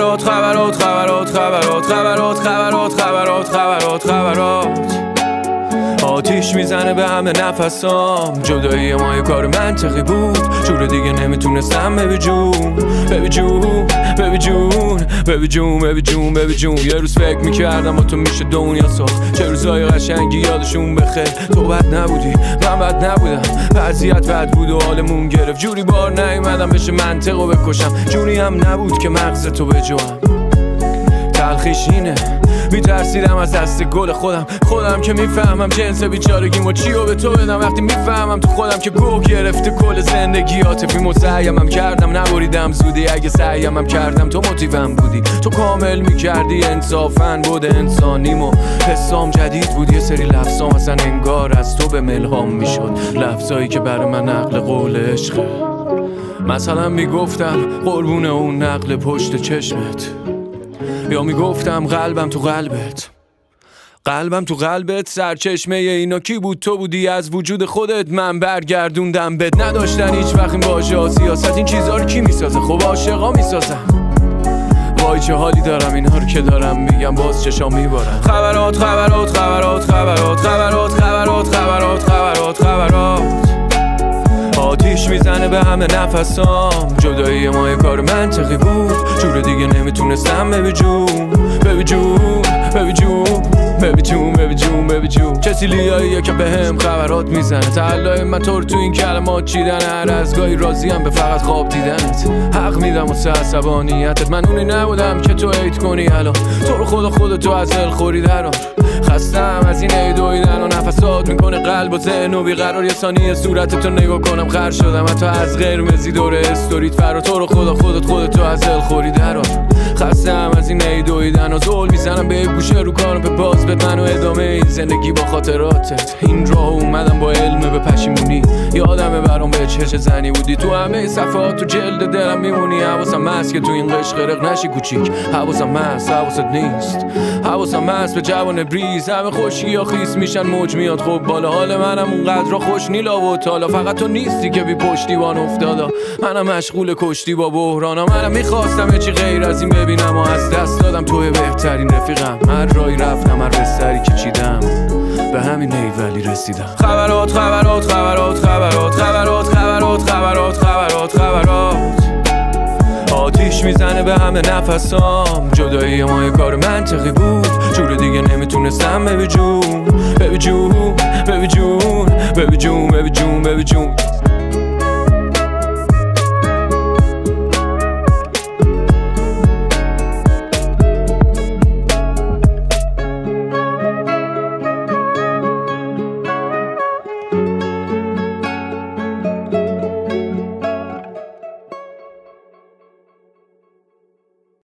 آتیش میزنه به همه نفسام، جدایی ما یه کار منطقی بود، جور دیگه نمیتونستم. ببی جون ببی جون ببی جون ببی جون ببی جون ببی جون. یه روز فکر میکردم با تو میشه دنیا ساخت، چه روزای قشنگی یادشون بخیر. تو بد نبودی من بد نبودم، وضعیت بد بود و حالمون گرفت. جوری بار نیومدم بشه منطقو بکشم، جوری هم نبود که مغز تو بجوام. تلخیش اینه میترسیدم از دست گل خودم که میفهمم جنس بیچارگیمو چیو به تو بدم. وقتی میفهمم تو خودم که گوه گرفته کل زندگی، عاطفی مسیمم کردم نبریدم زودی. اگه سعیمم کردم تو موتیوم بودی، تو کامل میکردی انصافاً بود انسانیمو. حسام جدید بود، یه سری لفظام اصلا انگار از تو به ملهام میشد، لفظایی که برای من نقل قول عشقه. مثلا میگفتم قربون اون نقل پشت چشمت، یا میگفتم قلبم تو قلبت، قلبم تو قلبت. سرچشمه اینا کی بود؟ تو بودی، از وجود خودت من برگردوندم بد. نداشتن هیچ وقت این باشه سیاست، این چیزا رو کی میسازه؟ خب عاشقا میسازن. وای چه حالی دارم اینا رو که دارم میگم باز چشام میبارم. خبرات خبرات خبرات خبرات خبرات خبرات خبرات خبرات خبرات. آتیش میزنه به همه نفسام، جدایی ما یه کار منطقی بود، جور دیگه نمیتونستم. ببی جون ببی جون ببی جون ببی جون ببی جون ببی جون. کسی لیاییه که به هم خبرات میزنه، تعلای من تو رو تو این کلمات چیدن. هر از گاهی راضیم به فقط خواب دیدنت، حق میدم واسه عصبانیتت. من اونی نبودم که تو عید کنی الان، تو رو خودتو از دل خوری درار. خستم از این ایدویدن و نفسات میکنه قلب و ذهن و بیقرار. یه ثانیه صورتتو نگاه کنم خر شدم، حتی از قرمزی دور استوریت فرا. تو رو خودتو از دل خوری درار. خستم از این ایدویدن و زول میزنم به گوشه رو کارم به باز بد من و ادامه این زندگی با خاطراتت. این راه اومدم با علم به پشیمونی، یادمه برام به چه زنی بودی. تو همه صفحات تو جلد دلم میمونی. حواسم هست که تو این قشق غرق نشی کوچیک، حواسم هست حواست نیست. حواسم هست به جوان بریز، همه خوشی یا خیس میشن موج میاد. خب بالا حال منم اونقدر خوش نیلا و تالا، فقط تو نیستی که بی پشتیبان افتادا. منم مشغول کشتی با بحرانا، منم میخواستم یه چی غیر از این ببینم و از دست دادم. توی بهترین رفیقم، هر رای رفتم هر بستری که چیدم به همین ولی رسیدم. خبرات خبرات خبرات خبرات خبرات خبرات خبرات خبرات خبرات. آتیش میزنه به همه نفسام، جدایی ما یه کار منطقی بود، جور دیگه نمیتونستم. ببی جون ببی جون ببی جون ببی جون ببی جون ببی جون.